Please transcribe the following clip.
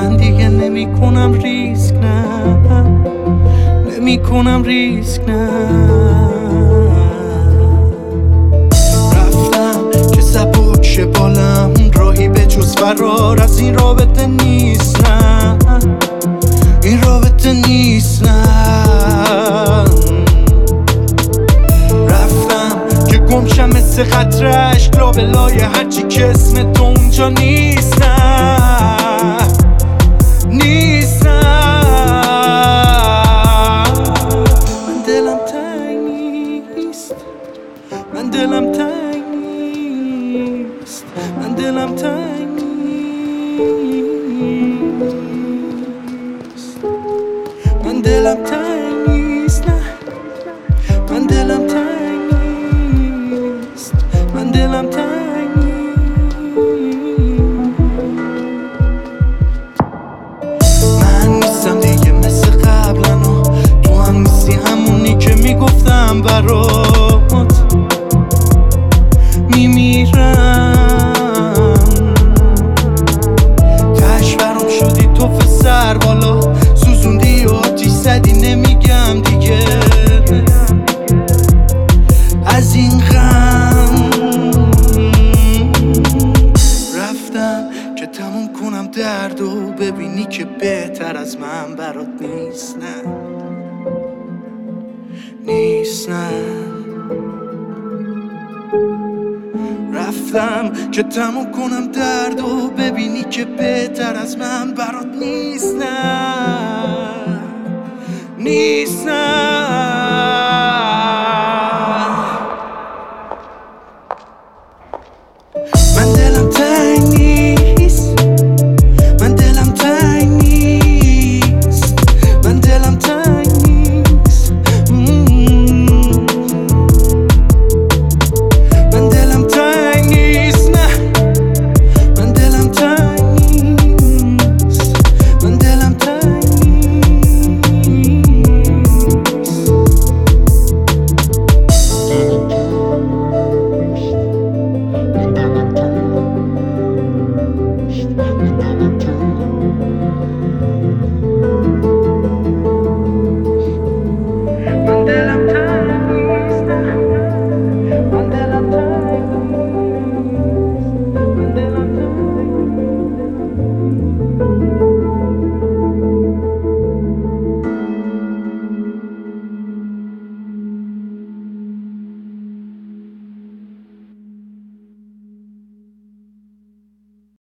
من دیگه نمی کنم ریسک، نه نمی کنم ریسک، نه. رفتم که سبک شه بالم، راهی به جز فرار از این رابطه نیست، نه این رابطه نیست، نه. رفتم که گمشم مثل خط رشک لابلای هرچی که اسم تو اونجا نیست، نه نیست، نه. من دلم تنگ نیست، من دلم تنگ نیست، من دلم تنگ نیست، من دلم تنگ نیست، نه من دلم تنگ نیست، من دلم تنگ نیست. من نیستم دیگه مثل قبلا و تو هم نیستی همونی که میگفتم برات. میمیرم تش برام شدی توف سر بالا، سوزوندی و آتیش زدی، نمیگم دیگه از این غم. رفتم که تموم کنم درد و ببینی که بهتر از من برات نیست، نه نیست، نه. رفتم که تموم کنم درد و ببینی که بهتر از من برات نیست، نه نیست، نه.